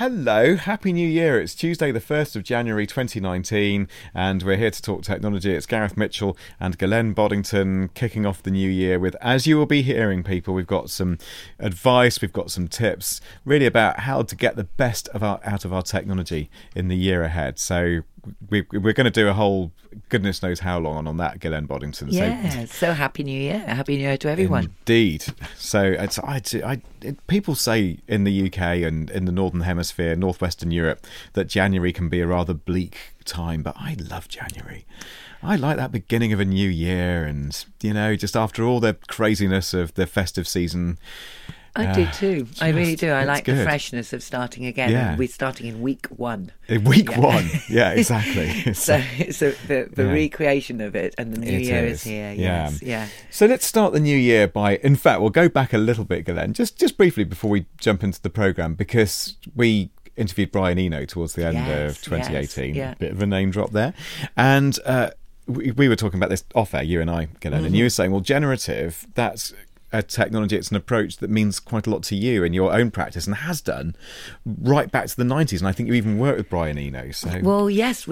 Hello, Happy New Year. It's Tuesday the 1st of January 2019 and we're here to talk technology. It's Gareth Mitchell and Glenn Boddington kicking off the new year with, as you will be hearing, people, we've got some advice, we've got some tips really about how to get the best out of our technology in the year ahead. So we're going to do a whole goodness knows how long on that, Glenn Boddington. Yeah, so Happy New Year. Happy New Year to everyone. Indeed. So people say in the UK and in the Northern Hemisphere, Northwestern Europe, that January can be a rather bleak time, but I love January. I like that beginning of a new year and, you know, just after all the craziness of the festive season. I do too. I really do. I like good. The freshness of starting again. Yeah. And we're starting in week one. In week one. Yeah, exactly. So the recreation of it and the new year is here. Yes. Yeah. So let's start the new year by, in fact, we'll go back a little bit, Glenn, just briefly before we jump into the programme, because we interviewed Brian Eno towards the end of 2018. Yeah. Bit of a name drop there. And we were talking about this off air, you and I, Glenn, and you were saying, well, generative, that's a technology, it's an approach that means quite a lot to you in your own practice and has done right back to the 90s. And I think you even worked with Brian Eno. So. Well, yes,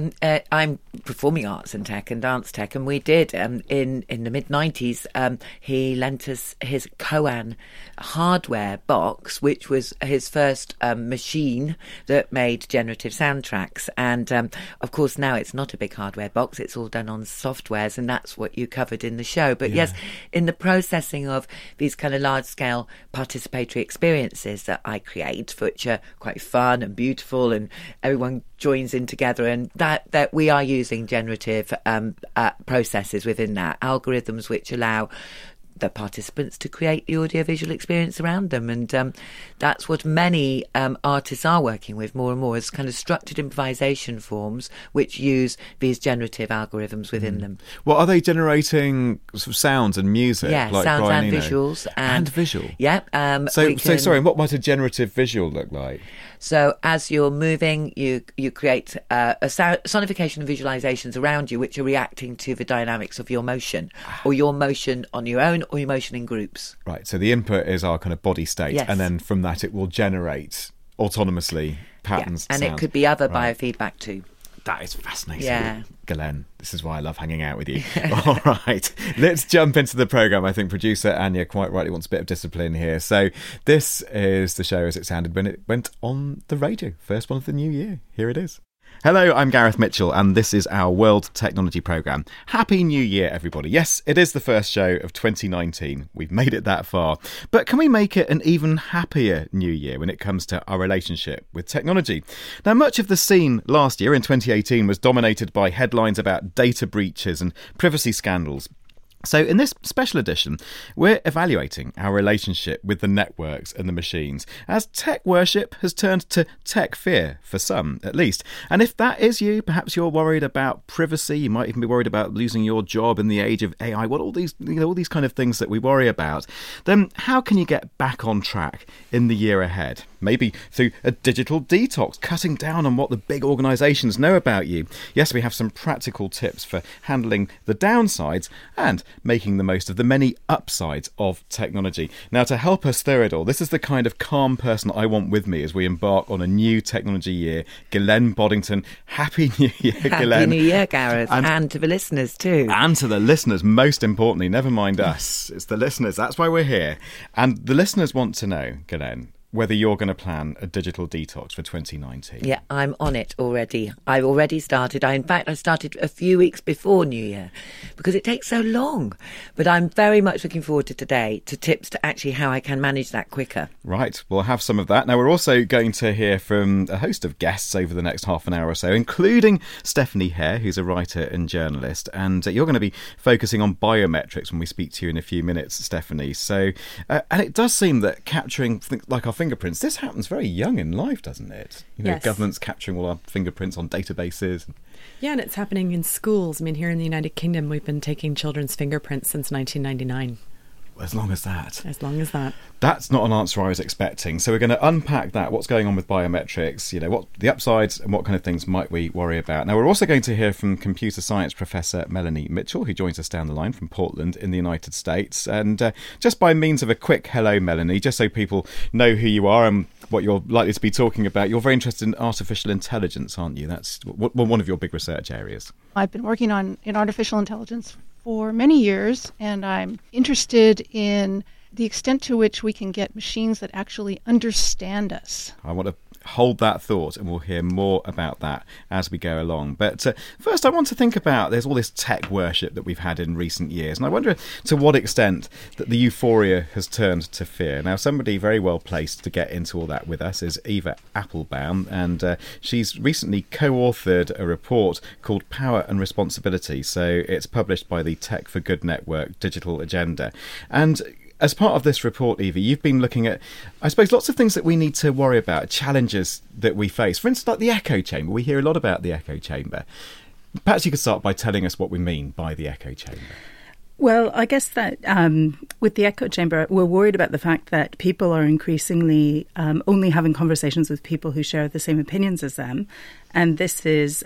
I'm performing arts and tech and dance tech, and we did in the mid-90s. He lent us his Koan hardware box, which was his first machine that made generative soundtracks. And of course, now it's not a big hardware box, it's all done on softwares, and that's what you covered in the show. But yes, in the processing of these kind of large-scale participatory experiences that I create, which are quite fun and beautiful, and everyone joins in together, and that we are using generative processes within that, algorithms which allow the participants to create the audiovisual experience around them. And that's what many artists are working with more and more, is kind of structured improvisation forms which use these generative algorithms within them. Well, are they generating sort of sounds and music? Yeah, like sounds Brian and Eno? visuals. And visual? Yeah. So sorry, what might a generative visual look like? So as you're moving, you create a sonification of visualizations around you which are reacting to the dynamics of your motion, or your motion on your own, or your motion in groups. Right, so the input is our kind of body state, Yes. and then from that it will generate autonomously patterns. And sound. it could be other biofeedback too. That is fascinating. Yeah. Glenn, this is why I love hanging out with you. All right, let's jump into the programme. I think producer Anya quite rightly wants a bit of discipline here. So this is the show as it sounded when it went on the radio. First one of the new year. Here it is. Hello, I'm Gareth Mitchell, and this is our World Technology Programme. Happy New Year, everybody. Yes, it is the first show of 2019. We've made it that far. But can we make it an even happier New Year when it comes to our relationship with technology? Now, much of the scene last year in 2018 was dominated by headlines about data breaches and privacy scandals. So in this special edition, we're evaluating our relationship with the networks and the machines, as tech worship has turned to tech fear, for some at least. And if that is you, perhaps you're worried about privacy, you might even be worried about losing your job in the age of AI, all these kind of things that we worry about, then how can you get back on track in the year ahead? Maybe through a digital detox, cutting down on what the big organisations know about you. Yes, we have some practical tips for handling the downsides and making the most of the many upsides of technology. Now, to help us through it all, this is the kind of calm person I want with me as we embark on a new technology year. Glenn Boddington, Happy New Year, Glenn. Happy New Year, Gareth, and to the listeners too. And to the listeners, most importantly, never mind us. It's the listeners, that's why we're here. And the listeners want to know, Glenn, whether you're going to plan a digital detox for 2019. Yeah, I'm on it already. I've already started. I started a few weeks before New Year because it takes so long. But I'm very much looking forward to today, to tips to actually how I can manage that quicker. Right, we'll have some of that. Now, we're also going to hear from a host of guests over the next half an hour or so, including Stephanie Hare, who's a writer and journalist. And you're going to be focusing on biometrics when we speak to you in a few minutes, Stephanie. So, and it does seem that capturing, like our fingerprints, this happens very young in life, doesn't it? You know, yes. Governments capturing all our fingerprints on databases. Yeah, and it's happening in schools. I mean, here in the United Kingdom, we've been taking children's fingerprints since 1999. As long as that. As long as that. That's not an answer I was expecting. So we're going to unpack that, what's going on with biometrics, you know, what the upsides and what kind of things might we worry about. Now, we're also going to hear from computer science professor Melanie Mitchell, who joins us down the line from Portland in the United States. And just by means of a quick hello, Melanie, just so people know who you are and what you're likely to be talking about. You're very interested in artificial intelligence, aren't you? That's one of your big research areas. I've been working in artificial intelligence for many years, and I'm interested in the extent to which we can get machines that actually understand us. I want to hold that thought, and we'll hear more about that as we go along. But first, I want to think about, there's all this tech worship that we've had in recent years, and I wonder to what extent that the euphoria has turned to fear. Now, somebody very well placed to get into all that with us is Eva Appelbaum, and she's recently co-authored a report called Power and Responsibility. So it's published by the Tech for Good Network Digital Agenda. And as part of this report, Eva, you've been looking at, I suppose, lots of things that we need to worry about, challenges that we face. For instance, like the echo chamber. We hear a lot about the echo chamber. Perhaps you could start by telling us what we mean by the echo chamber. Well, I guess that with the echo chamber, we're worried about the fact that people are increasingly only having conversations with people who share the same opinions as them. And this is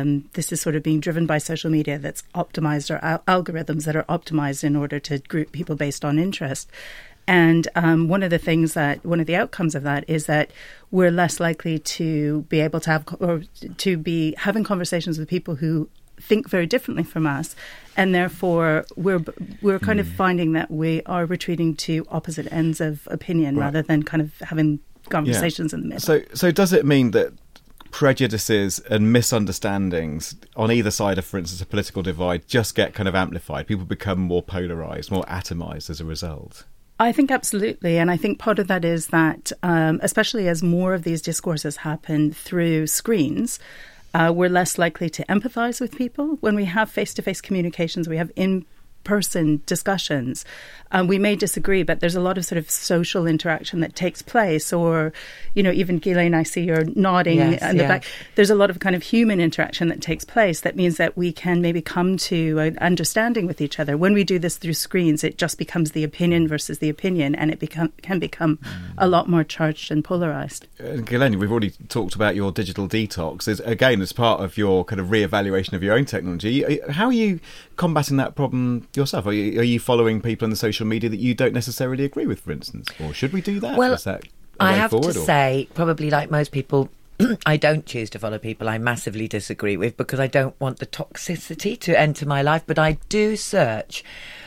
sort of being driven by social media that's optimized, or algorithms that are optimized in order to group people based on interest. And one of the outcomes of that is that we're less likely to be able to have, or to be having conversations with people who think very differently from us, and therefore we're kind of finding that we are retreating to opposite ends of opinion, right, rather than kind of having conversations in the middle. So does it mean that prejudices and misunderstandings on either side of, for instance, a political divide just get kind of amplified? People become more polarised, more atomised as a result? I think absolutely. And I think part of that is that, especially as more of these discourses happen through screens, we're less likely to empathise with people. When we have face-to-face communications, we have in-person discussions. We may disagree, but there's a lot of sort of social interaction that takes place. Or, even Ghislaine, I see you're nodding in the back. There's a lot of kind of human interaction that takes place. That means that we can maybe come to an understanding with each other. When we do this through screens, it just becomes the opinion versus the opinion, and it can become a lot more charged and polarised. Ghislaine, we've already talked about your digital detox. Again, as part of your kind of re-evaluation of your own technology, how are you combating that problem yourself? Are you following people in the social media that you don't necessarily agree with, for instance? Or should we do that? Well, Is that I have to say, probably like most people, I don't choose to follow people I massively disagree with, because I don't want the toxicity to enter my life. But I do search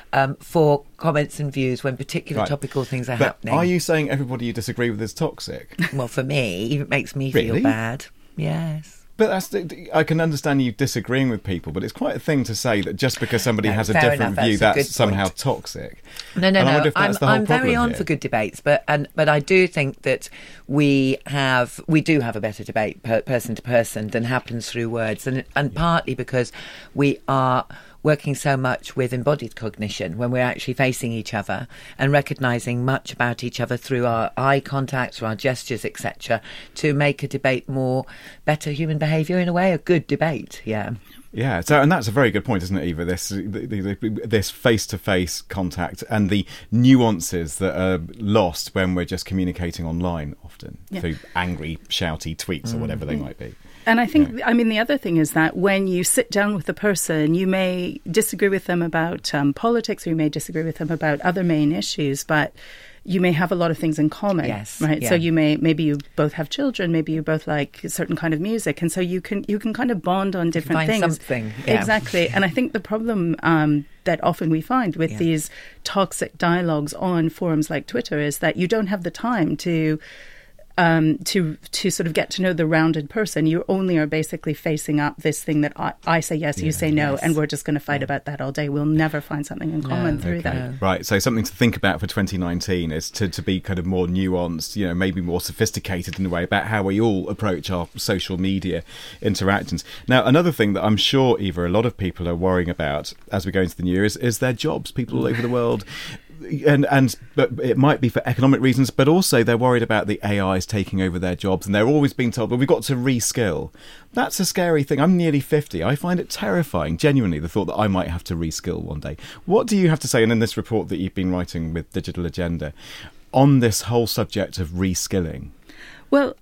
for comments and views when particular topical things are happening. Are you saying everybody you disagree with is toxic? Well, for me, it makes me feel bad. Yes. But I can understand you disagreeing with people, but it's quite a thing to say that just because somebody has a different view, that's somehow toxic. No. I'm very on for good debates, but I do think that we do have a better debate person to person than happens through words, and partly because we are working so much with embodied cognition when we're actually facing each other and recognising much about each other through our eye contact, through our gestures, etc., to make a debate more better human behaviour, in a way, a good debate. Yeah, so and that's a very good point, isn't it, Eva? This face-to-face contact and the nuances that are lost when we're just communicating online, often through angry, shouty tweets or whatever they might be. And I think, the other thing is that when you sit down with the person, you may disagree with them about politics, or you may disagree with them about other main issues, but you may have a lot of things in common, right? Yeah. So maybe you both have children, maybe you both like a certain kind of music, and so you can kind of bond on different things. Something. Yeah. Exactly. And I think the problem that often we find with these toxic dialogues on forums like Twitter is that you don't have the time to sort of get to know the rounded person. You only are basically facing up this thing that I say yes, you say no, and we're just going to fight about that all day. We'll never find something in common through that. Right, so something to think about for 2019 is to be kind of more nuanced, maybe more sophisticated in a way about how we all approach our social media interactions. Now, another thing that I'm sure, Eva, a lot of people are worrying about as we go into the new year is their jobs. People all over the world, but it might be for economic reasons, but also they're worried about the AIs taking over their jobs, and they're always being told, well, we've got to reskill. That's a scary thing. I'm nearly 50. I find it terrifying, genuinely, the thought that I might have to reskill one day. What do you have to say, and in this report that you've been writing with Digital Agenda, on this whole subject of reskilling? Well,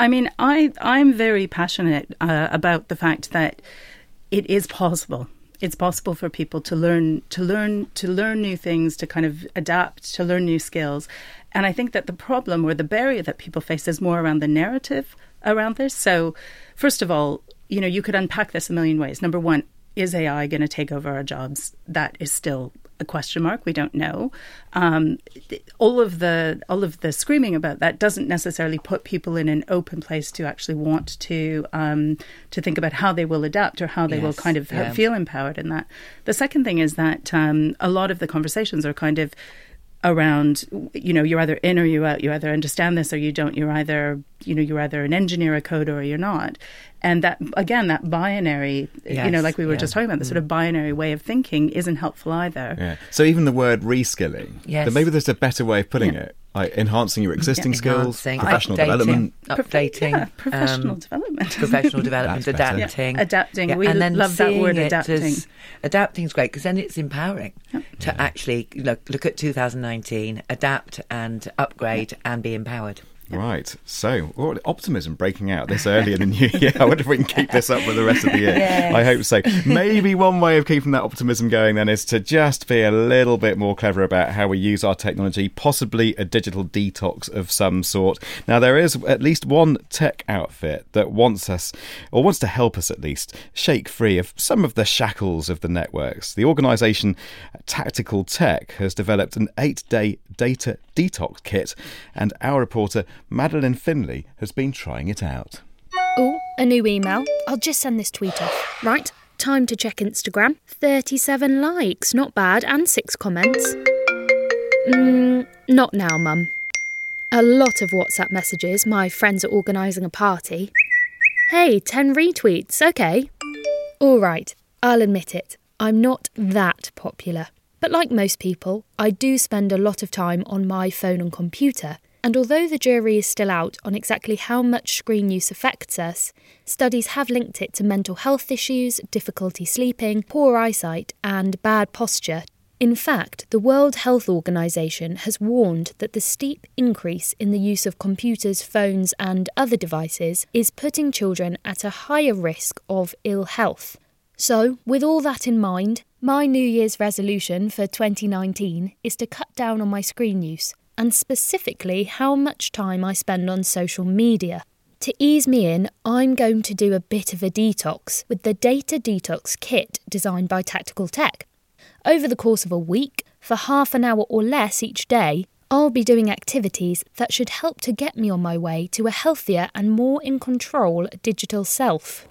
I'm very passionate about the fact that it is possible. It's possible for people to learn new things, to kind of adapt, to learn new skills. And I think that the problem or the barrier that people face is more around the narrative around this. So first of all, you could unpack this a million ways. Number one, is AI going to take over our jobs? That is still a question mark. We don't know. All of the screaming about that doesn't necessarily put people in an open place to actually want to think about how they will adapt or how they will kind of feel empowered in that. The second thing is that a lot of the conversations are kind of around, you're either in or you're out. You either understand this or you don't. You're either an engineer, a coder, or you're not. And that, again, that binary, like we were just talking about, the sort of binary way of thinking isn't helpful either. Yeah. So even the word reskilling, but maybe there's a better way of putting it. Like enhancing your existing skills, professional development. Updating. Professional development. Professional development, adapting. Yeah. Adapting. Yeah. We and then love that word, adapting. Adapting is great because then it's empowering to actually look at 2019, adapt and upgrade and be empowered. Right. So, optimism breaking out this early in the new year. I wonder if we can keep this up for the rest of the year. Yes. I hope so. Maybe one way of keeping that optimism going then is to just be a little bit more clever about how we use our technology, possibly a digital detox of some sort. Now, there is at least one tech outfit that wants to help us at least, shake free of some of the shackles of the networks. The organisation Tactical Tech has developed an 8-day data detox kit, and our reporter Madeline Finlay has been trying it out. Oh, a new email. I'll just send this tweet off. Right, time to check Instagram. 37 likes, not bad, and 6 comments. Not now, Mum. A lot of WhatsApp messages. My friends are organising a party. Hey, 10 retweets, okay. All right, I'll admit it. I'm not that popular. But like most people, I do spend a lot of time on my phone and computer. And although the jury is still out on exactly how much screen use affects us, studies have linked it to mental health issues, difficulty sleeping, poor eyesight, and bad posture. In fact, the World Health Organization has warned that the steep increase in the use of computers, phones, and other devices is putting children at a higher risk of ill health. So, with all that in mind, my New Year's resolution for 2019 is to cut down on my screen use, and specifically how much time I spend on social media. To ease me in, I'm going to do a bit of a detox with the Data Detox Kit designed by Tactical Tech. Over the course of a week, for half an hour or less each day, I'll be doing activities that should help to get me on my way to a healthier and more in control digital self.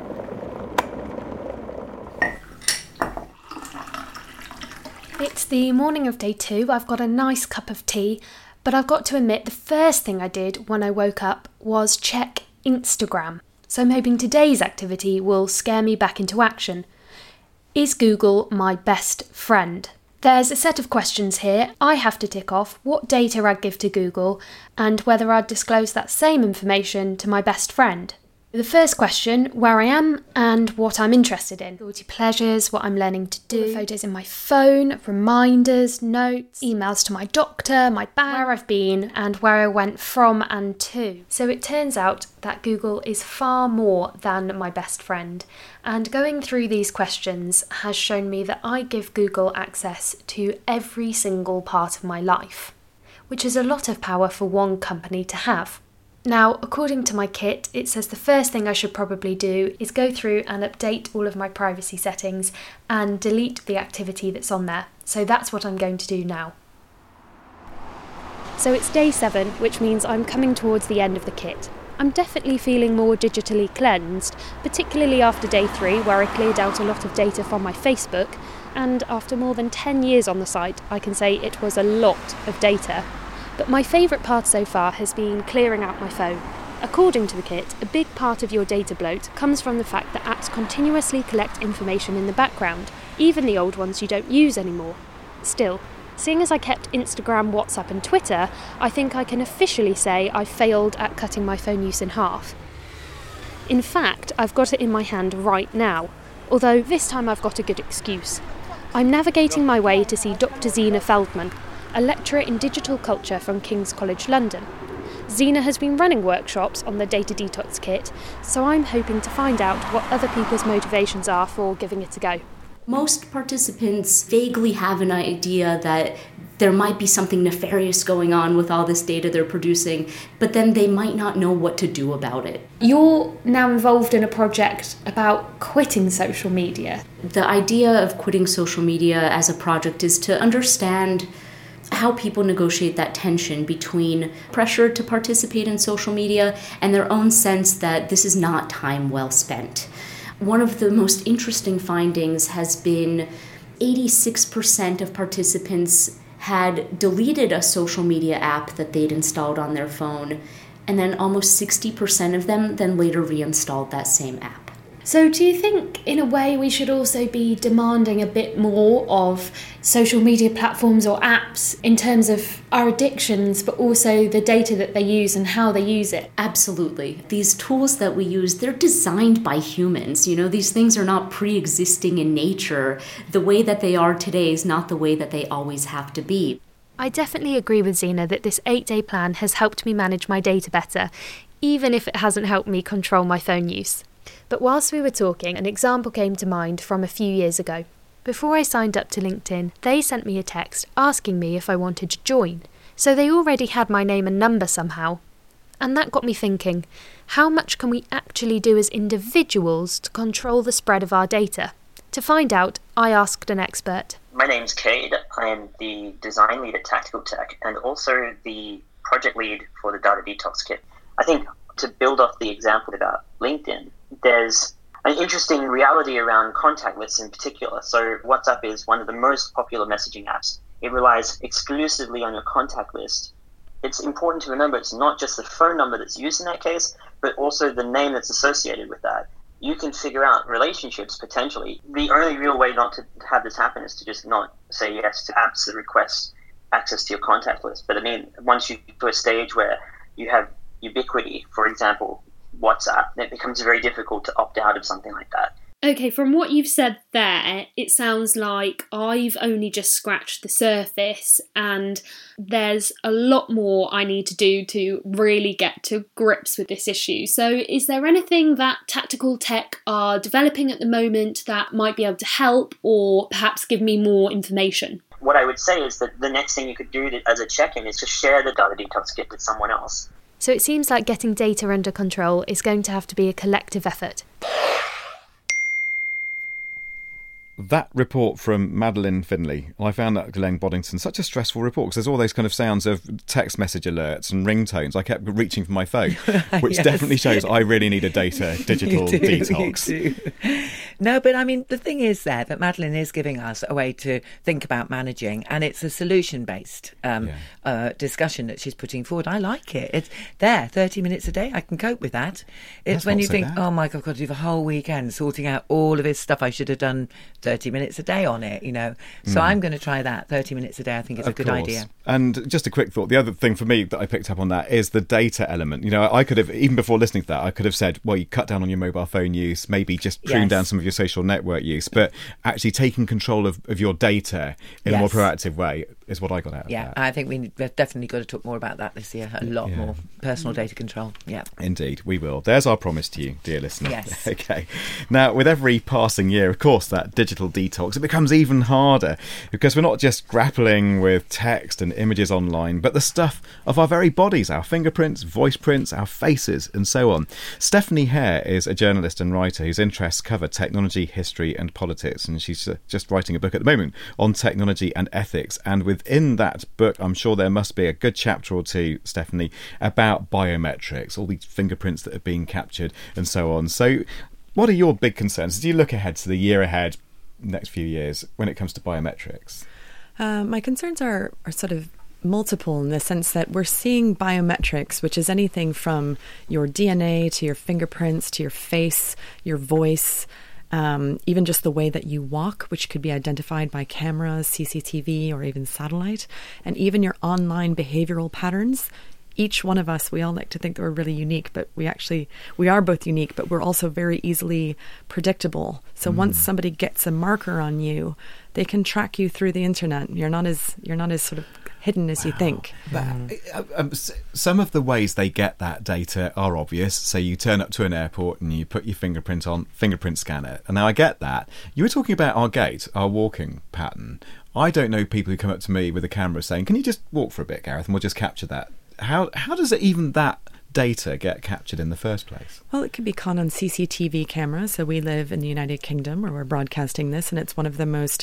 It's the morning of day 2. I've got a nice cup of tea, but I've got to admit the first thing I did when I woke up was check Instagram. So I'm hoping today's activity will scare me back into action. Is Google my best friend? There's a set of questions here. I have to tick off what data I'd give to Google and whether I'd disclose that same information to my best friend. The first question, where I am and what I'm interested in. Guilty pleasures, what I'm learning to do. Photos in my phone, reminders, notes, emails to my doctor, my bag, where I've been and where I went from and to. So it turns out that Google is far more than my best friend. And going through these questions has shown me that I give Google access to every single part of my life, which is a lot of power for one company to have. Now, according to my kit, it says the first thing I should probably do is go through and update all of my privacy settings and delete the activity that's on there. So that's what I'm going to do now. So it's day 7, which means I'm coming towards the end of the kit. I'm definitely feeling more digitally cleansed, particularly after day 3, where I cleared out a lot of data from my Facebook, and after more than 10 years on the site, I can say it was a lot of data. But my favourite part so far has been clearing out my phone. According to the kit, a big part of your data bloat comes from the fact that apps continuously collect information in the background, even the old ones you don't use anymore. Still, seeing as I kept Instagram, WhatsApp and Twitter, I think I can officially say I failed at cutting my phone use in half. In fact, I've got it in my hand right now, although this time I've got a good excuse. I'm navigating my way to see Dr. Zena Feldman, a lecturer in digital culture from King's College London. Zena has been running workshops on the Data Detox Kit, so I'm hoping to find out what other people's motivations are for giving it a go. Most participants vaguely have an idea that there might be something nefarious going on with all this data they're producing, but then they might not know what to do about it. You're now involved in a project about quitting social media. The idea of quitting social media as a project is to understand how people negotiate that tension between pressure to participate in social media and their own sense that this is not time well spent. One of the most interesting findings has been 86% of participants had deleted a social media app that they'd installed on their phone, and then almost 60% of them then later reinstalled that same app. So do you think, in a way, we should also be demanding a bit more of social media platforms or apps in terms of our addictions, but also the data that they use and how they use it? Absolutely. These tools that we use, they're designed by humans. You know, these things are not pre-existing in nature. The way that they are today is not the way that they always have to be. I definitely agree with Zena that this 8-day plan has helped me manage my data better, even if it hasn't helped me control my phone use. But whilst we were talking, an example came to mind from a few years ago. Before I signed up to LinkedIn, they sent me a text asking me if I wanted to join. So they already had my name and number somehow. And that got me thinking, how much can we actually do as individuals to control the spread of our data? To find out, I asked an expert. My name's Cade. I am the design lead at Tactical Tech and also the project lead for the Data Detox Kit. I think to build off the example about LinkedIn, there's an interesting reality around contact lists in particular. So WhatsApp is one of the most popular messaging apps. It relies exclusively on your contact list. It's important to remember it's not just the phone number that's used in that case, but also the name that's associated with that. You can figure out relationships potentially. The only real way not to have this happen is to just not say yes to apps that request access to your contact list. But I mean, once you get to a stage where you have ubiquity, for example, WhatsApp, it becomes very difficult to opt out of something like that. Okay, from what you've said there, it sounds like I've only just scratched the surface and there's a lot more I need to do to really get to grips with this issue. So is there anything that Tactical Tech are developing at the moment that might be able to help or perhaps give me more information? What I would say is that the next thing you could do as a check-in is to share the Data Detox Kit with someone else. So it seems like getting data under control is going to have to be a collective effort. That report from Madeline Finley, I found that Glenn Boddington such a stressful report because there's all those kind of sounds of text message alerts and ringtones. I kept reaching for my phone, which Yes. definitely shows I really need a digital You do, detox. you do. No, but I mean, the thing is there that Madeline is giving us a way to think about managing, and it's a solution-based discussion that she's putting forward. I like it. It's there, 30 minutes a day. I can cope with that. It's That's when not you so think, bad. oh my God, I've got to do the whole weekend sorting out all of this stuff I should have done 30 minutes a day on it, you know. So I'm going to try that. 30 minutes a day, I think, is a good idea. And just a quick thought, the other thing for me that I picked up on that is the data element. You know, I could have, even before listening to that, I could have said, well, you cut down on your mobile phone use, maybe just prune Yes. down some of your social network use, but actually taking control of your data in a more Yes. proactive way is what I got out of Yeah, that. I think we've definitely got to talk more about that this year. A lot more personal data control. Yeah. Indeed, we will. There's our promise to you, dear listener. Yes. Okay. Now, with every passing year, of course, that digital detox, it becomes even harder because we're not just grappling with text and images online, but the stuff of our very bodies, our fingerprints, voice prints, our faces, and so on. Stephanie Hare is a journalist and writer whose interests cover technology, history, and politics, and she's just writing a book at the moment on technology and ethics. And within that book, I'm sure there must be a good chapter or two, Stephanie, about biometrics, all these fingerprints that are being captured, and so on. So, what are your big concerns as you look ahead to the year ahead, next few years, when it comes to biometrics? My concerns are sort of multiple in the sense that we're seeing biometrics, which is anything from your DNA to your fingerprints to your face, your voice, even just the way that you walk, which could be identified by cameras, CCTV, or even satellite, and even your online behavioral patterns. Each one of us, we all like to think that we're really unique, but we are both unique, but we're also very easily predictable. So once somebody gets a marker on you, they can track you through the internet. You're not as sort of hidden as you think. Some of the ways they get that data are obvious. So you turn up to an airport and you put your fingerprint scanner. And now I get that. You were talking about our gait, our walking pattern. I don't know people who come up to me with a camera saying, "Can you just walk for a bit, Gareth, and we'll just capture that." How does it even that data get captured in the first place? Well, it can be caught on CCTV cameras. So we live in the United Kingdom where we're broadcasting this, and it's one of the most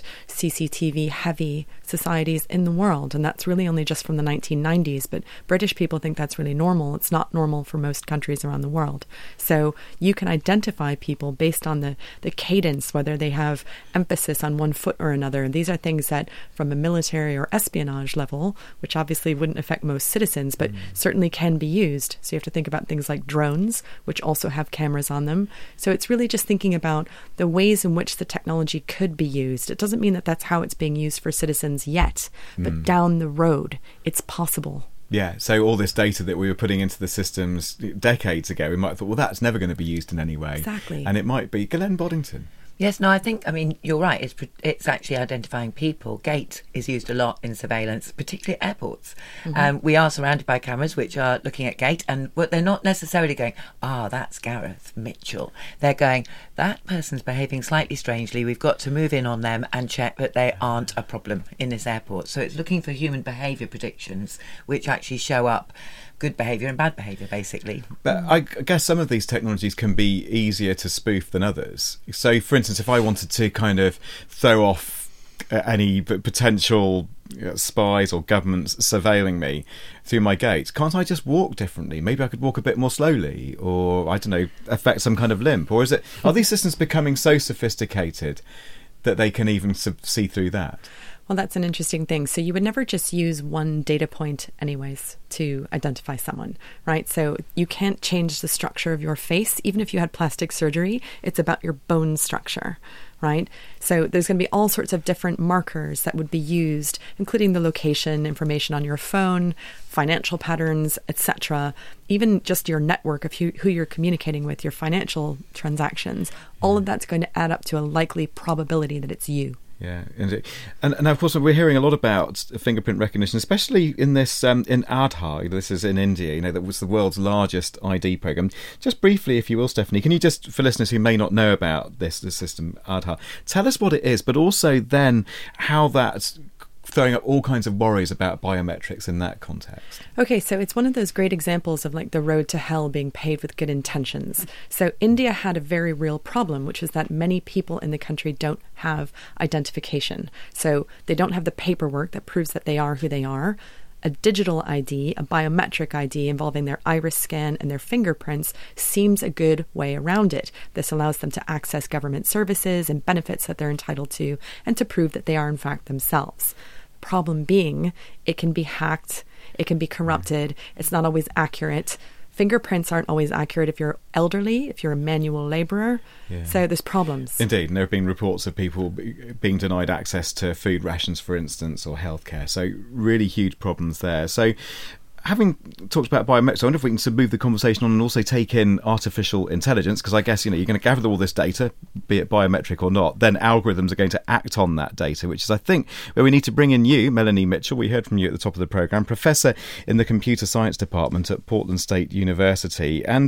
CCTV-heavy societies in the world. And that's really only just from the 1990s. But British people think that's really normal. It's not normal for most countries around the world. So you can identify people based on the cadence, whether they have emphasis on one foot or another. And these are things that from a military or espionage level, which obviously wouldn't affect most citizens, but certainly can be used. So you have to think about things like drones, which also have cameras on them. So it's really just thinking about the ways in which the technology could be used. It doesn't mean that that's how it's being used for citizens yet, but down the road, it's possible. Yeah, so all this data that we were putting into the systems decades ago, we might have thought, well, that's never going to be used in any way. Exactly. And it might be. Glenn Boddington. Yes, no, I mean, you're right. It's actually identifying people. Gait is used a lot in surveillance, particularly at airports. We are surrounded by cameras which are looking at gait, and they're not necessarily going, that's Gareth Mitchell. They're going, that person's behaving slightly strangely. We've got to move in on them and check that they aren't a problem in this airport. So it's looking for human behaviour predictions which actually show up good behaviour and bad behaviour, basically. But I guess some of these technologies can be easier to spoof than others. So, for instance, if I wanted to kind of throw off any potential spies or governments surveilling me through my gait, can't I just walk differently? Maybe I could walk a bit more slowly, or, I don't know, affect some kind of limp. Or are these systems becoming so sophisticated that they can even see through that? Well, that's an interesting thing. So you would never just use one data point anyways to identify someone, right? So you can't change the structure of your face. Even if you had plastic surgery, it's about your bone structure, right? So there's going to be all sorts of different markers that would be used, including the location, information on your phone, financial patterns, etc. Even just your network of who you're communicating with, your financial transactions. All of that's going to add up to a likely probability that it's you. Yeah, and of course we're hearing a lot about fingerprint recognition, especially in this in Aadhaar. This is in India. That was the world's largest ID program. Just briefly, if you will, Stephanie, can you just, for listeners who may not know about this system Aadhaar, tell us what it is, but also then how that's throwing up all kinds of worries about biometrics in that context. Okay, so it's one of those great examples of like the road to hell being paved with good intentions. So India had a very real problem, which is that many people in the country don't have identification. So they don't have the paperwork that proves that they are who they are. A digital ID, a biometric ID involving their iris scan and their fingerprints seems a good way around it. This allows them to access government services and benefits that they're entitled to and to prove that they are in fact themselves. Problem being, it can be hacked, it can be corrupted, it's not always accurate. Fingerprints aren't always accurate if you're elderly, if you're a manual labourer. Yeah. So there's problems. Indeed, and there have been reports of people being denied access to food rations, for instance, or healthcare. So really huge problems there. So having talked about biometrics, I wonder if we can move the conversation on and also take in artificial intelligence, because I guess, you're going to gather all this data, be it biometric or not, then algorithms are going to act on that data, which is, I think, where we need to bring in you, Melanie Mitchell. We heard from you at the top of the programme, Professor in the Computer Science Department at Portland State University. And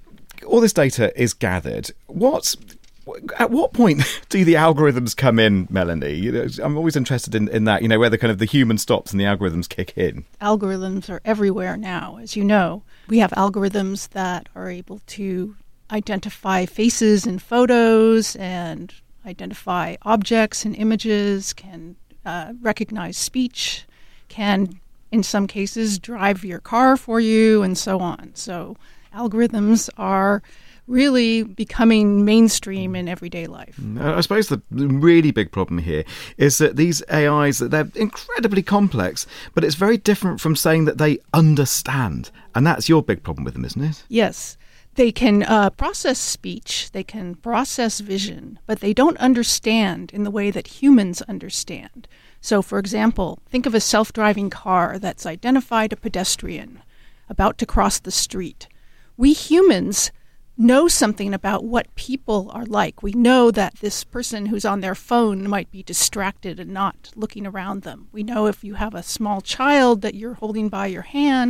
all this data is gathered. At what point do the algorithms come in, Melanie? I'm always interested in that, where the kind of the human stops and the algorithms kick in. Algorithms are everywhere now, as you know. We have algorithms that are able to identify faces in photos and identify objects and images, can recognize speech, can, in some cases, drive your car for you, and so on. So algorithms are really becoming mainstream in everyday life. I suppose the really big problem here is that these AIs, they're incredibly complex, but it's very different from saying that they understand. And that's your big problem with them, isn't it? Yes. They can process speech, they can process vision, but they don't understand in the way that humans understand. So, for example, think of a self-driving car that's identified a pedestrian about to cross the street. We humans know something about what people are like. We know that this person who's on their phone might be distracted and not looking around them. We know if you have a small child that you're holding by your hand,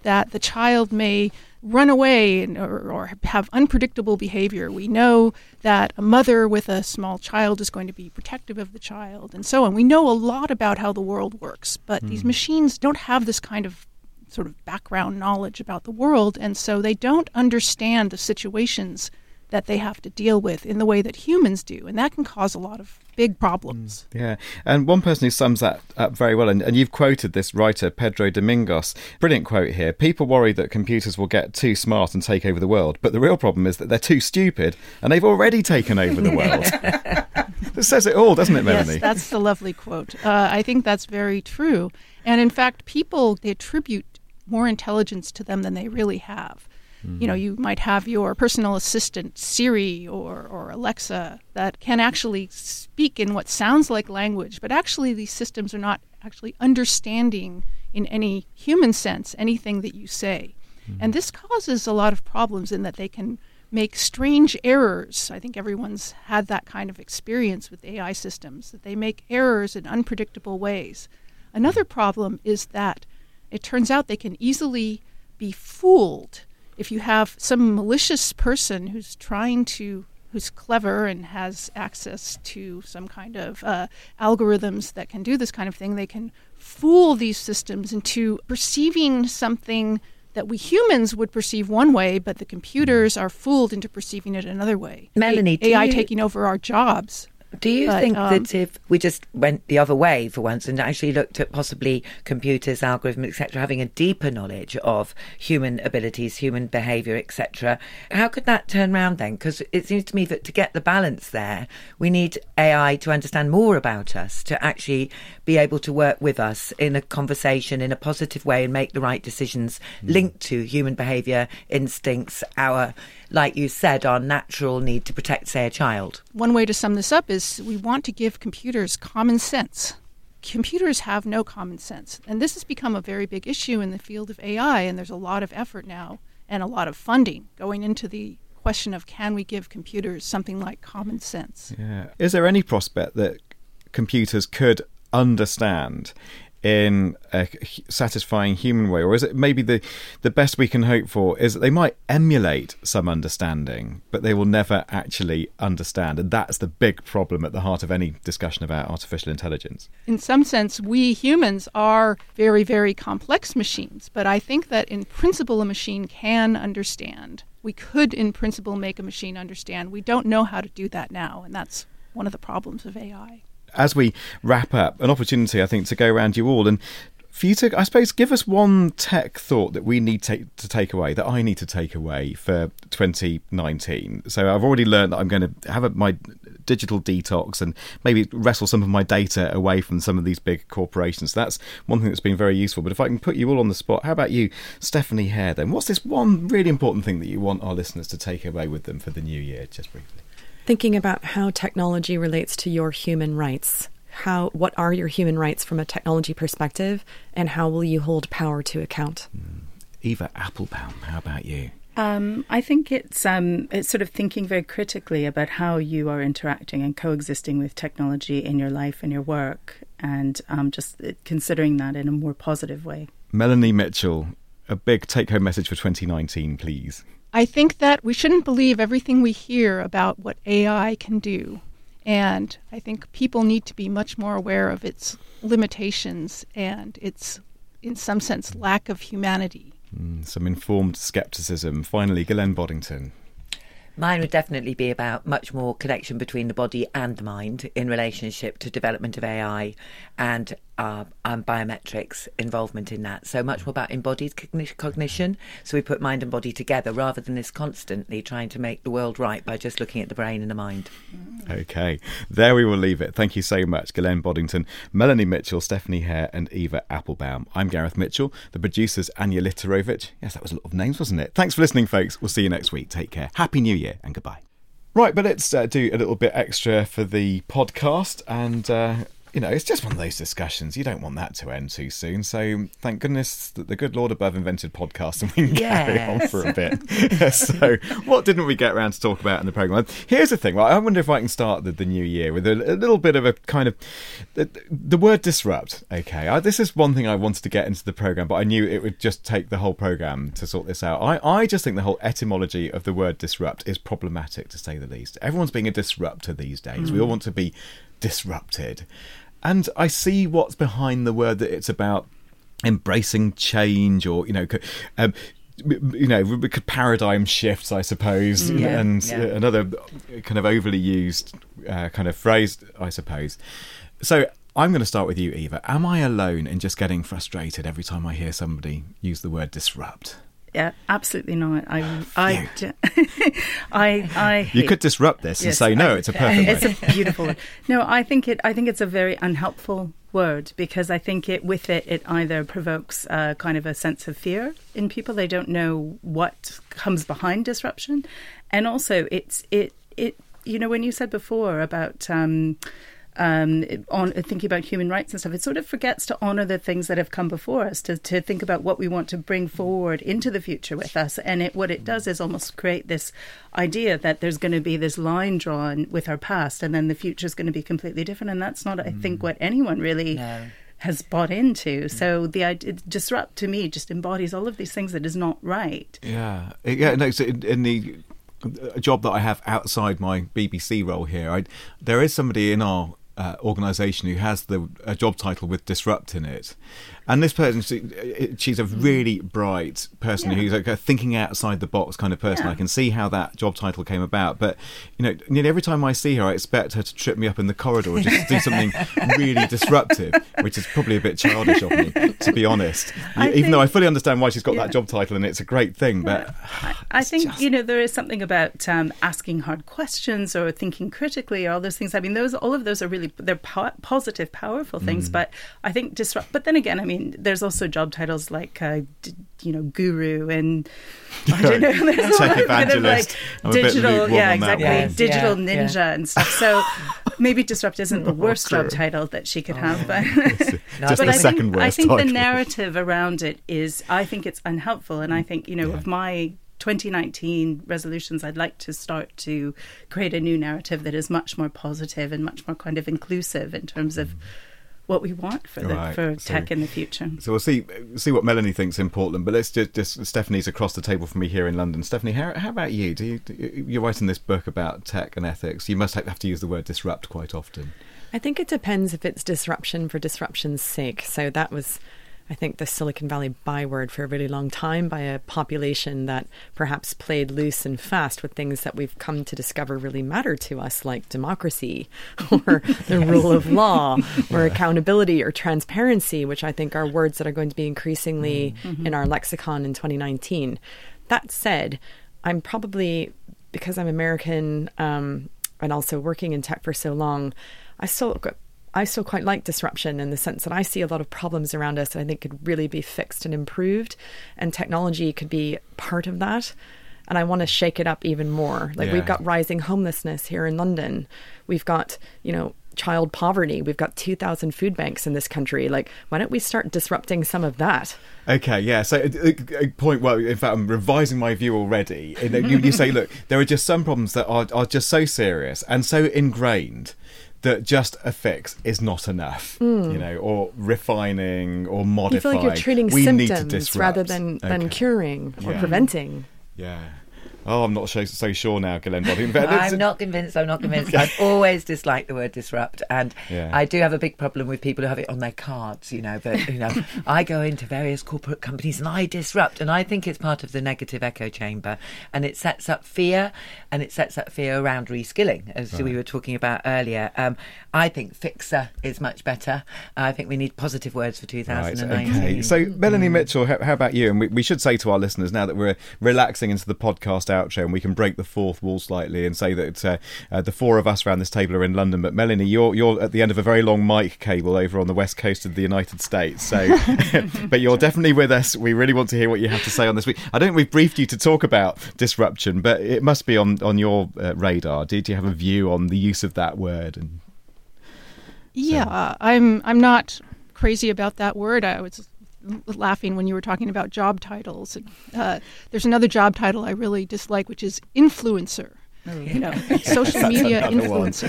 that the child may run away or have unpredictable behavior. We know that a mother with a small child is going to be protective of the child and so on. We know a lot about how the world works, but these machines don't have this kind of sort of background knowledge about the world, and so they don't understand the situations that they have to deal with in the way that humans do, and that can cause a lot of big problems. Yeah, and one person who sums that up very well, and you've quoted this writer, Pedro Domingos, brilliant quote here: "People worry that computers will get too smart and take over the world, but the real problem is that they're too stupid and they've already taken over the world." That says it all, doesn't it, Melanie? Yes, that's the lovely quote. I think that's very true. And in fact, people, they attribute more intelligence to them than they really have. You know, you might have your personal assistant, Siri or Alexa, that can actually speak in what sounds like language, but actually these systems are not actually understanding in any human sense anything that you say. And this causes a lot of problems in that they can make strange errors. I think everyone's had that kind of experience with AI systems, that they make errors in unpredictable ways. Another problem is that it turns out they can easily be fooled. If you have some malicious person who's clever and has access to some kind of algorithms that can do this kind of thing, they can fool these systems into perceiving something that we humans would perceive one way, but the computers are fooled into perceiving it another way. Melanie, AI taking over our jobs. Do you think that if we just went the other way for once and actually looked at possibly computers, algorithms, etc., having a deeper knowledge of human abilities, human behaviour, etc., how could that turn around then? Because it seems to me that to get the balance there, we need AI to understand more about us, to actually be able to work with us in a conversation in a positive way and make the right decisions linked to human behaviour, instincts, like you said, our natural need to protect, say, a child. One way to sum this up is we want to give computers common sense. Computers have no common sense. And this has become a very big issue in the field of AI, and there's a lot of effort now and a lot of funding going into the question of can we give computers something like common sense? Yeah. Is there any prospect that computers could understand in a satisfying human way, or is it maybe the best we can hope for is that they might emulate some understanding, but they will never actually understand, and that's the big problem at the heart of any discussion about artificial intelligence? In some sense, we humans are very, very complex machines, but I think that in principle a machine can understand. We could, in principle, make a machine understand. We don't know how to do that now, and that's one of the problems of AI. As we wrap up, an opportunity, I think, to go around you all and for you to, I suppose, give us one tech thought that we need to take away, that I need to take away for 2019. So I've already learned that I'm going to have my digital detox and maybe wrestle some of my data away from some of these big corporations. So that's one thing that's been very useful. But if I can put you all on the spot, how about you, Stephanie Hare, then? What's this one really important thing that you want our listeners to take away with them for the new year, just briefly? Thinking about how technology relates to your human rights. What are your human rights from a technology perspective, and how will you hold power to account? Eva Applebaum, how about you? I think it's sort of thinking very critically about how you are interacting and coexisting with technology in your life and your work, and just considering that in a more positive way. Melanie Mitchell, a big take-home message for 2019, please. I think that we shouldn't believe everything we hear about what AI can do. And I think people need to be much more aware of its limitations and its, in some sense, lack of humanity. Some informed scepticism. Finally, Ghislaine Boddington. Mine would definitely be about much more connection between the body and the mind in relationship to development of AI and biometrics involvement in that. So much more about embodied cognition. So we put mind and body together rather than this constantly trying to make the world right by just looking at the brain and the mind. Okay, there we will leave it. Thank you so much, Ghislaine Boddington, Melanie Mitchell, Stephanie Hare and Eva Applebaum. I'm Gareth Mitchell. The producer's Anya Literovich. Yes, that was a lot of names, wasn't it? Thanks for listening, folks. We'll see you next week. Take care. Happy New Year and goodbye. Right, but let's do a little bit extra for the podcast and it's just one of those discussions. You don't want that to end too soon. So thank goodness that the good Lord above invented podcasts and we can carry on for a bit. So what didn't we get around to talk about in the programme? Here's the thing. Right? I wonder if I can start the new year with a little bit of a kind of the word disrupt. Okay, this is one thing I wanted to get into the programme, but I knew it would just take the whole programme to sort this out. I just think the whole etymology of the word disrupt is problematic, to say the least. Everyone's being a disruptor these days. We all want to be disrupted. And I see what's behind the word, that it's about embracing change, or paradigm shifts, I suppose, and another kind of overly used kind of phrase, I suppose. So I'm going to start with you, Eva. Am I alone in just getting frustrated every time I hear somebody use the word disrupt? Yeah, absolutely not. I you could disrupt this and say no. It's a perfect word. It's a beautiful word. No, I think it's a very unhelpful word, because I think it either provokes kind of a sense of fear in people. They don't know what comes behind disruption, and also it when you said before about thinking about human rights and stuff, it sort of forgets to honour the things that have come before us, to think about what we want to bring forward into the future with us. And what it does is almost create this idea that there's going to be this line drawn with our past, and then the future is going to be completely different. And that's not, I think, what anyone really has bought into. So the idea, disrupt, to me, just embodies all of these things that is not right. Yeah. No, so in the job that I have outside my BBC role here, there is somebody in our organisation who has a job title with disrupt in it, and this person, she's a really bright person who's like a thinking outside the box kind of person. I can see how that job title came about, but nearly every time I see her, I expect her to trip me up in the corridor or just do something really disruptive, which is probably a bit childish of me, to be honest. Even though I fully understand why she's got that job title and it's a great thing, but I think there is something about asking hard questions or thinking critically, or all those things. I mean, all of those are really, they're positive, powerful things. But I think disrupt. But then again, I mean, there's also job titles like guru, and I don't know, there's tech evangelist, digital, digital ninja and stuff. So maybe disrupt isn't the worst job title that she could have, but I think the narrative around it is, I think it's unhelpful, and I think of my 2019 resolutions, I'd like to start to create a new narrative that is much more positive and much more kind of inclusive in terms of what we want for tech in the future. So we'll see what Melanie thinks in Portland, but let's just Stephanie's across the table from me here in London. Stephanie, how about you? You're writing this book about tech and ethics. You must have to use the word disrupt quite often. I think it depends if it's disruption for disruption's sake. So that was, I think, the Silicon Valley byword for a really long time by a population that perhaps played loose and fast with things that we've come to discover really matter to us, like democracy or the rule of law or accountability or transparency, which I think are words that are going to be increasingly in our lexicon in 2019. That said, I'm probably, because I'm American and also working in tech for so long, I still quite like disruption, in the sense that I see a lot of problems around us that I think could really be fixed and improved, and technology could be part of that. And I want to shake it up even more. We've got rising homelessness here in London. We've got, child poverty. We've got 2,000 food banks in this country. Why don't we start disrupting some of that? Okay, yeah. So a point, well, in fact, I'm revising my view already. You say, look, there are just some problems that are just so serious and so ingrained that just a fix is not enough, or refining or modifying. You feel like you're treating symptoms rather than curing or preventing. Yeah. Oh, I'm not so sure now, Ghislaine Boddington. I'm not convinced. I've always disliked the word disrupt, and I do have a big problem with people who have it on their cards, but, I go into various corporate companies and I disrupt, and I think it's part of the negative echo chamber, and it sets up fear, and it sets up fear around reskilling, as we were talking about earlier. I think fixer is much better. I think we need positive words for 2019. Right, okay. So, Melanie Mitchell, how about you? And we should say to our listeners, now that we're relaxing into the podcast outro, and we can break the fourth wall slightly and say that the four of us around this table are in London, but Melanie, you're at the end of a very long mic cable over on the west coast of the United States, so but you're definitely with us. We really want to hear what you have to say on this week. I don't think we've briefed you to talk about disruption, but it must be on your radar. Did you have a view on the use of that word? Yeah, I'm not crazy about that word. I was laughing when you were talking about job titles. There's another job title I really dislike, which is influencer. Social media influencer.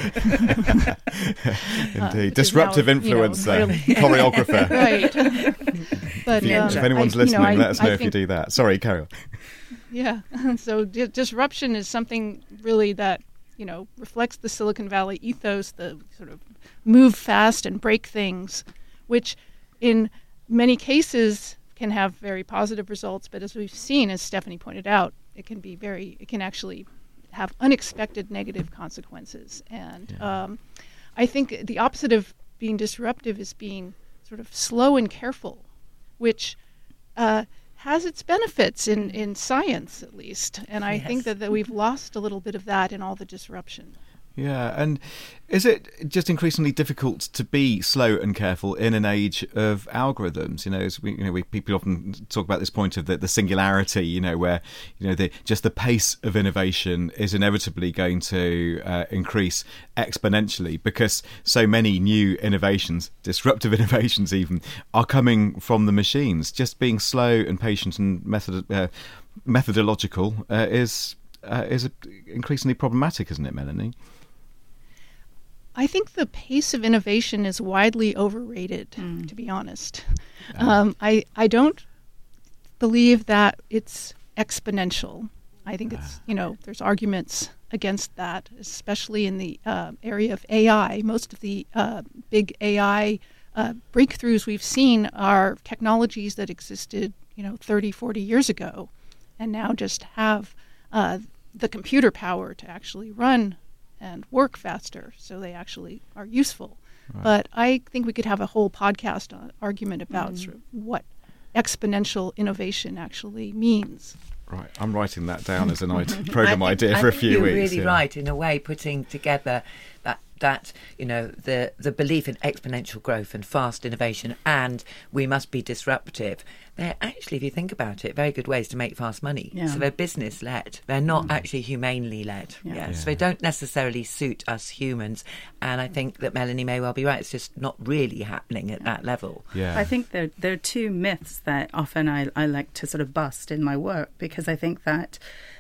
Indeed, disruptive influencer, really choreographer. Right. But if anyone's listening, let us know if you do that. Sorry, carry on. Yeah. So disruption is something really that reflects the Silicon Valley ethos, the sort of move fast and break things, which in many cases can have very positive results. But as we've seen, as Stephanie pointed out, it can actually have unexpected negative consequences. And I think the opposite of being disruptive is being sort of slow and careful, which has its benefits in science, at least. And I think that we've lost a little bit of that in all the disruption. Yeah, and is it just increasingly difficult to be slow and careful in an age of algorithms? People often talk about this point of the singularity. Where just the pace of innovation is inevitably going to increase exponentially because so many new innovations, disruptive innovations even, are coming from the machines. Just being slow and patient and methodological is increasingly problematic, isn't it, Melanie? I think the pace of innovation is widely overrated, to be honest. I don't believe that it's exponential. I think it's, there's arguments against that, especially in the area of AI. Most of the big AI breakthroughs we've seen are technologies that existed, 30, 40 years ago, and now just have the computer power to actually run and work faster, so they actually are useful. Right. But I think we could have a whole podcast argument about sort of what exponential innovation actually means. Right, I'm writing that down as an program idea for a few weeks. You're really right, in a way, putting together that the belief in exponential growth and fast innovation, and we must be disruptive. They're actually, if you think about it, very good ways to make fast money. Yeah. So they're business-led. They're not actually humanely led. Yeah. So they don't necessarily suit us humans. And I think that Melanie may well be right. It's just not really happening at that level. Yeah. I think there are two myths that often I like to sort of bust in my work, because I think that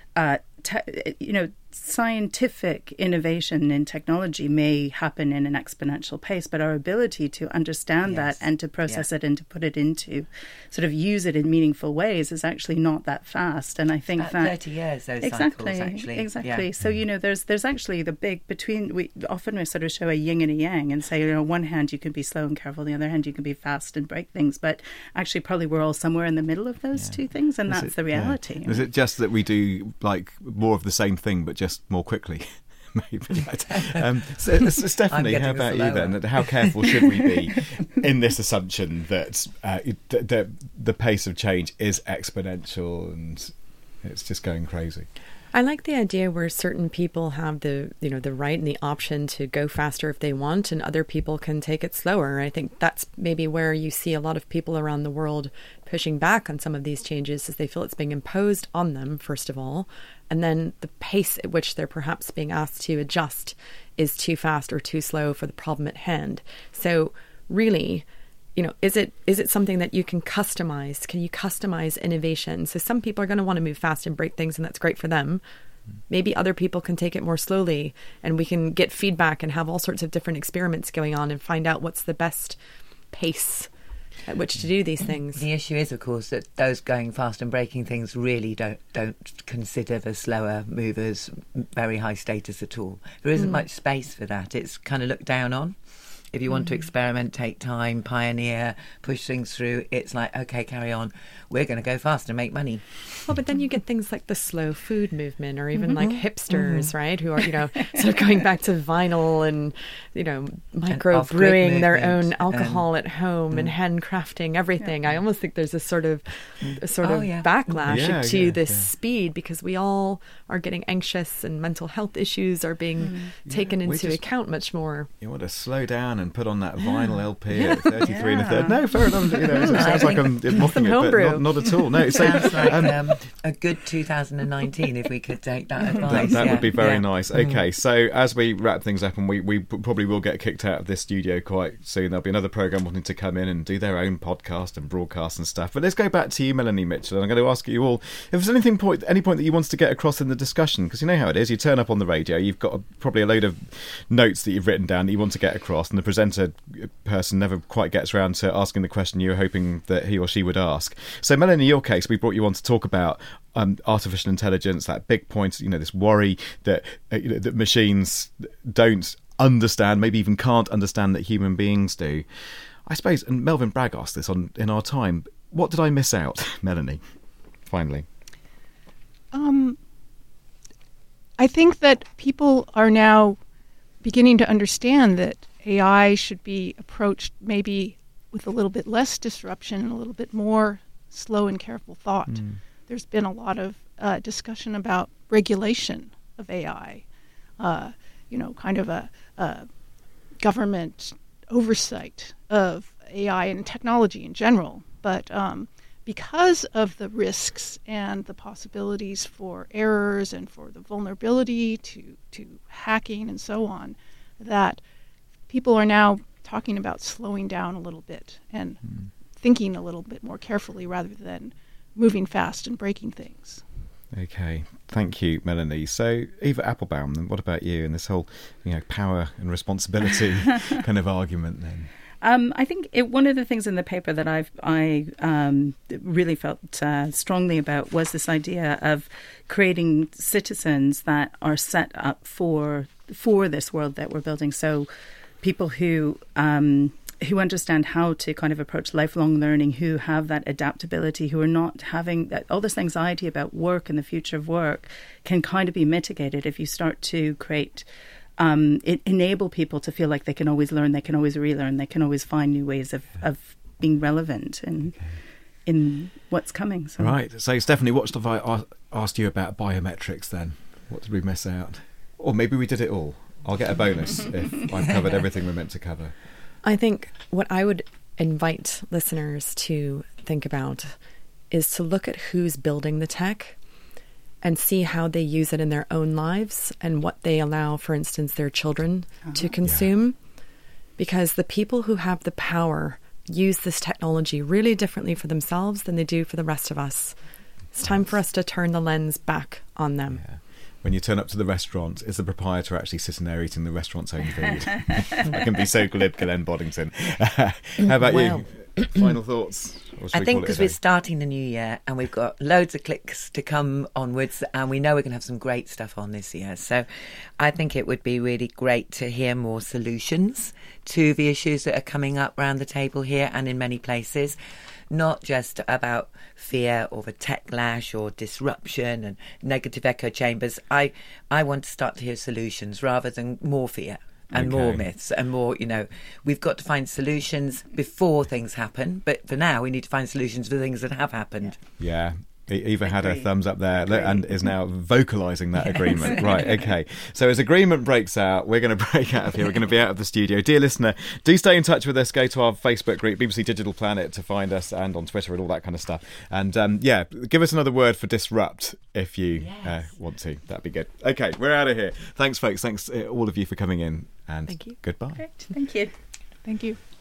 scientific innovation in technology may happen in an exponential pace, but our ability to understand that and to process it and to put it into sort of use it in meaningful ways is actually not that fast. And I think about that 30 years, those exactly, cycles, actually. Exactly. So, there's actually the big between, we sort of show a yin and a yang and say, on one hand, you can be slow and careful, on the other hand, you can be fast and break things. But actually, probably we're all somewhere in the middle of those two things, and that's the reality. Is it just that we do more of the same thing, but just more quickly? Maybe. So Stephanie, how about you then? How careful should we be in this assumption that the pace of change is exponential and it's just going crazy? I like the idea where certain people have the right and the option to go faster if they want, and other people can take it slower. I think that's maybe where you see a lot of people around the world pushing back on some of these changes, as they feel it's being imposed on them, first of all, and then the pace at which they're perhaps being asked to adjust is too fast or too slow for the problem at hand. So really, is it something that you can customize? Can you customize innovation? So some people are going to want to move fast and break things, and that's great for them. Maybe other people can take it more slowly, and we can get feedback and have all sorts of different experiments going on and find out what's the best pace at which to do these things. The issue is, of course, that those going fast and breaking things really don't consider the slower movers very high status at all. There isn't much space for that. It's kind of looked down on. If you want to experiment, take time, pioneer, push things through, it's like, okay, carry on. We're going to go fast and make money. Well, but then you get things like the slow food movement, or even like hipsters, right? Who are, sort of going back to vinyl and, micro brewing their own alcohol at home and handcrafting everything. I almost think there's a sort of backlash to this speed, because we all are getting anxious and mental health issues are being taken into account much more. You want to slow down and put on that vinyl LP at 33 and a third. No, fair enough. It sounds like I'm mocking it, but not at all. No, it sounds like a good 2019 if we could take that advice. That would be very nice. Okay, so as we wrap things up, and we probably will get kicked out of this studio quite soon, there'll be another programme wanting to come in and do their own podcast and broadcast and stuff. But let's go back to you, Melanie Mitchell, and I'm going to ask you all if there's any point that you wanted to get across in the discussion, because you know how it is. You turn up on the radio, you've got probably a load of notes that you've written down that you want to get across, and the presenter person never quite gets around to asking the question you were hoping that he or she would ask. So, Melanie, in your case, we brought you on to talk about artificial intelligence, that big point, this worry that that machines don't understand, maybe even can't understand, that human beings do. I suppose, and Melvyn Bragg asked this in our time, what did I miss out, Melanie, finally? I think that people are now beginning to understand that AI should be approached maybe with a little bit less disruption and a little bit more slow and careful thought. There's been a lot of discussion about regulation of AI, kind of a government oversight of AI and technology in general. But because of the risks and the possibilities for errors and for the vulnerability to hacking and so on, that people are now talking about slowing down a little bit and thinking a little bit more carefully rather than moving fast and breaking things. Okay, thank you, Melanie. So, Eva Applebaum, what about you and this whole, power and responsibility kind of argument then? I think one of the things in the paper that I really felt strongly about was this idea of creating citizens that are set up for this world that we're building. So people who understand how to kind of approach lifelong learning, who have that adaptability, who are not having all this anxiety about work and the future of work, can kind of be mitigated if you start to create enable people to feel like they can always learn, they can always relearn, they can always find new ways of being relevant in what's coming. So. Right. So, Stephanie, what should I asked you about biometrics then? What did we miss out? Or maybe we did it all. I'll get a bonus if I've covered everything we're meant to cover. I think what I would invite listeners to think about is to look at who's building the tech and see how they use it in their own lives and what they allow, for instance, their children to consume. Yeah. Because the people who have the power use this technology really differently for themselves than they do for the rest of us. It's time for us to turn the lens back on them. Yeah. When you turn up to the restaurant, is the proprietor actually sitting there eating the restaurant's own food? I can be so glib, Glenn Boddington. How about you? Final thoughts? I think because we're starting the new year and we've got loads of clicks to come onwards, and we know we're going to have some great stuff on this year. So I think it would be really great to hear more solutions to the issues that are coming up around the table here and in many places. Not just about fear or the techlash or disruption and negative echo chambers. I want to start to hear solutions rather than more fear and more myths and more, we've got to find solutions before things happen. But for now, we need to find solutions for things that have happened. Yeah. Eva had her thumbs up there and is now vocalising that agreement. Right, okay. So as agreement breaks out, we're going to break out of here. We're going to be out of the studio. Dear listener, do stay in touch with us. Go to our Facebook group, BBC Digital Planet, to find us, and on Twitter and all that kind of stuff. And give us another word for disrupt if you want to. That'd be good. Okay, we're out of here. Thanks, folks. Thanks all of you for coming in. And thank you. Goodbye. Great. Thank you. Thank you.